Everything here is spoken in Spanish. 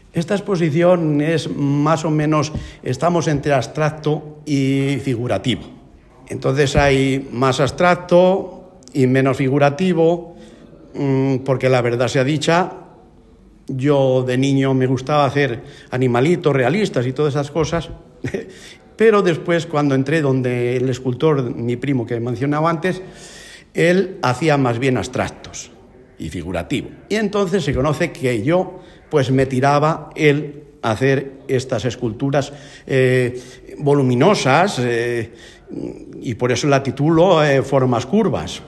Esta exposición es más o menos, estamos entre abstracto y figurativo. Entonces hay más abstracto y menos figurativo, porque la verdad sea dicha, yo de niño me gustaba hacer animalitos realistas y todas esas cosas, pero después cuando entré donde el escultor, mi primo que mencionaba antes, él hacía más bien abstractos y figurativo. Y entonces se conoce que yo pues me tiraba él a hacer estas esculturas voluminosas y por eso la titulo Formas Curvas.